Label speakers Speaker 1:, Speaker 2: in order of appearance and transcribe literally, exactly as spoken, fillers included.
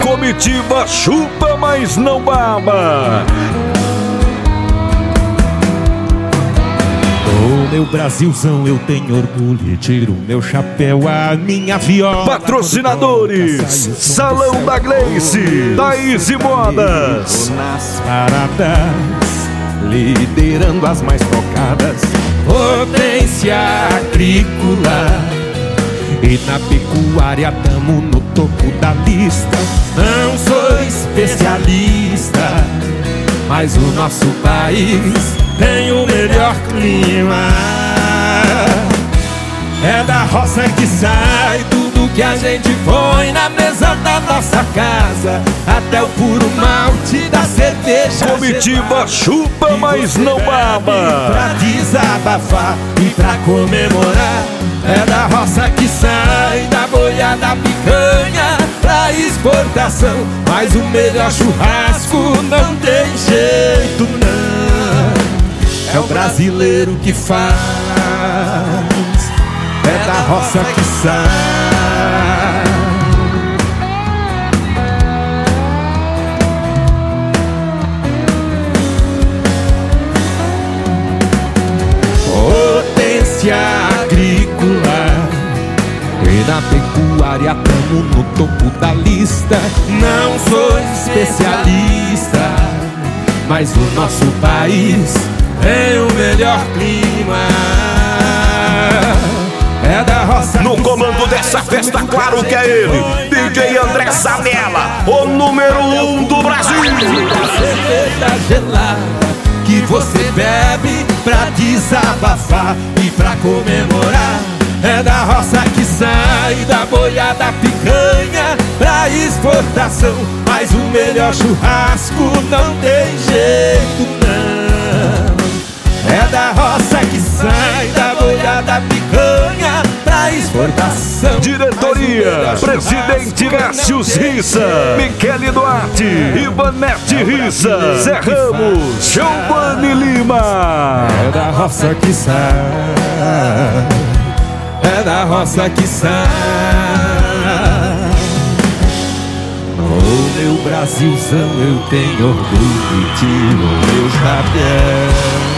Speaker 1: Comitiva chupa, mas não baba.
Speaker 2: Oh, meu Brasilzão, eu tenho orgulho e tiro meu chapéu, a minha viola.
Speaker 1: Patrocinadores: Salão da Gleice, Thaís e Modas.
Speaker 2: Nas paradas, liderando as mais tocadas, potência agrícola. E na pecuária tamo no topo da lista. Não sou especialista, mas o nosso país tem o melhor clima. É da roça que sai tudo que a gente põe na mesa da nossa casa, até o puro malte da cerveja.
Speaker 1: Comitiva chupa, mas não baba.
Speaker 2: Pra desabafar e pra comemorar. É da roça que sai da boiada picanha pra exportação, mas o melhor churrasco não tem jeito não. É o brasileiro que faz. É da roça que sai. Potência agrícola. E na pecuária tamo no topo da lista. Não sou especialista, mas o nosso país tem o melhor clima. É da roça.
Speaker 1: No comando dessa festa, claro que é ele, D J André Zanella, o número um do Brasil.
Speaker 2: A cerveja gelada que você bebe pra desabafar e pra comemorar. É da roça que sai da boiada picanha pra exportação, mas o melhor churrasco não tem jeito não. É da roça que sai da boiada picanha pra exportação.
Speaker 1: Diretoria: Presidente Cássius Rissa, Michele Duarte, Ivanete Rissa, Zé Ramos, Giovanni Lima.
Speaker 2: É da roça que sai. É da roça que sai. Oh, meu Brasilzão, eu tenho orgulho e tiro meu chapéu.